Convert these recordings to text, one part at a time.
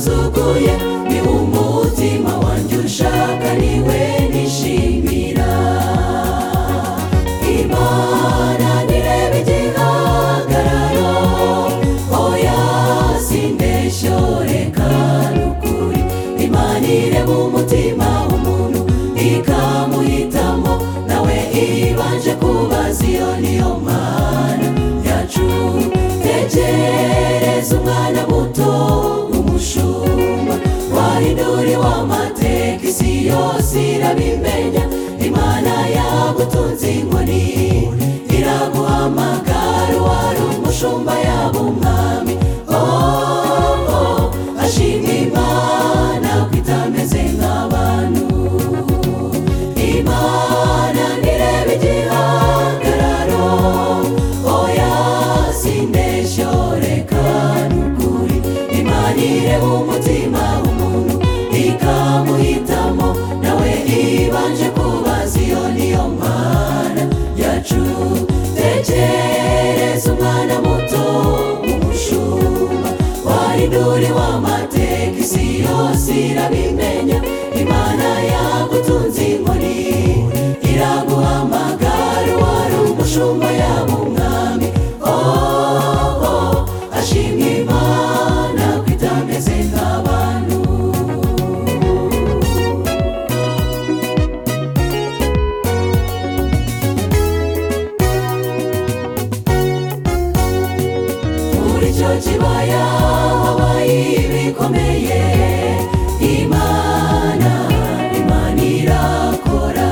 wansuzuguye ni umutima wanjye ushaka niwe nishimira. Imana nireba igihagararo, oya simbeshyore nukuri. Imana ireba umutima w'umuntu ikamuhitamo, nawe ibanje kubaza iyo niyo Mana yacu. Tegereza umwana muto w'umushumba, wahinduriwe amateka isi yose irabimenya. Imana yagutunze inkoni iraguhamagara, wari umushumba yaba umwami. Ashimwe Imana ko itameze nk'abantu. Imana nireba igihagararo, oya simbeshyore nukuri. Imana ireba umutima w'umuntu ikamuhitamo, nawe ibanje kubaza iyo niyo Mana yacu. Tegereza umwana muto w'umushumba, wahinduriwe amateka isi yose irabimenya. Imana yagutunze inkoni iraguhamagara, wari umushumba yaba umwami. Ashimwe Imana ko itameze nk'abantu. Muri icyo kibaya habaye ibikomeye, Imana irakora.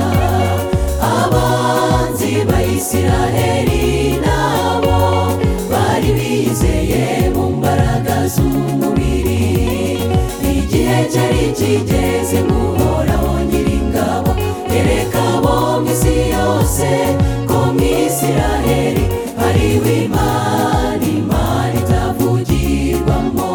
Abanzi ba Isiraheli nabo bari bizeye mu mbaraga z'umubiri. Igihe cyari kigeze guhoraho Nyiringabo yereka abo mu isi yose ko mu Isiraheli hariho Imana, Imana itavugirwamo.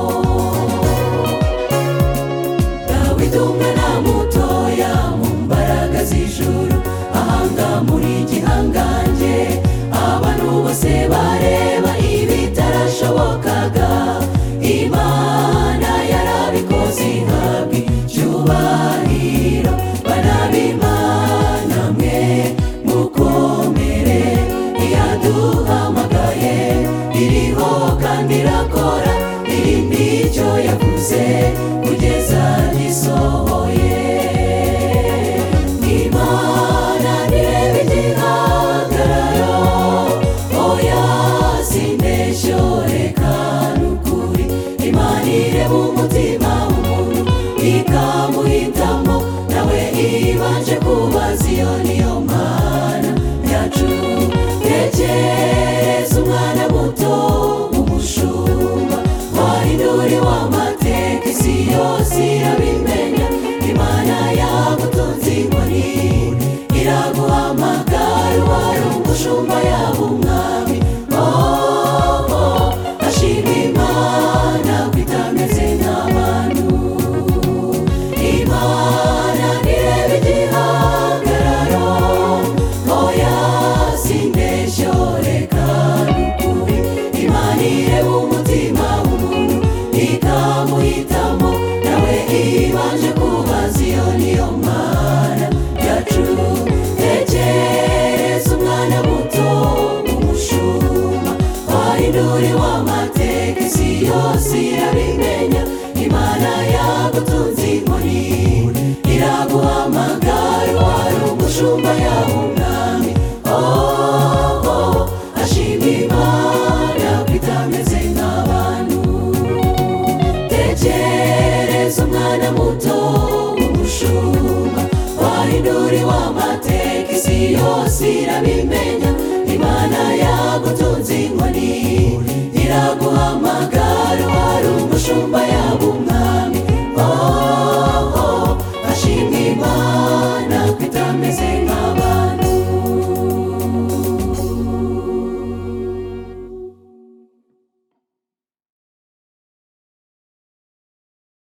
Dawidi umwana mutoya mu mbaraga z'ijuru ahanga muri gihangange, abantu bose bareba ibitarashobokaga. Imana yarabikoze ihabwa icyubahiro. Bana b'Imana mwe mukomere, iyaduhamagaye iriho kandi irakora, irindi icyo yavuze kugeza gisohoye. Imana nireba igihagararo, oya simbeshyore nukuri. Imana ireba umutima w'umuntu ikamuhitamo, nawe ibanje kubaza iyo niyo Mana yacu. Tegereza umwana muto w'umushumba, wahinduriwe amateka isi yose irabimenya. Imana yagutunze inkoni iraguhamagara, wari umushumba yaba umwami. Ashimwe Imana ko itameze nk'abantu. Imana nireba igihagararo, oya simbeshyore nukuri. Imana ireba umutima w'umuntu ikamuhitamo, nawe ibanje kubaza iyo niyo Mana yacu. Tegereza umwana muto w'umushumba, wahinduriwe amateka isi yose irabimenya. Imana yagutunze inkoni iraguhamagara, wari umushumba yaba umwami. Ashimwe Imana ko itameze nk'abantu. Tegereza umwana muto w'umushumba, wahinduriwe amateka isi yose irabimenya. Imana yagutunze inkoni iraguhamagara, wari umushumba yaba umwami.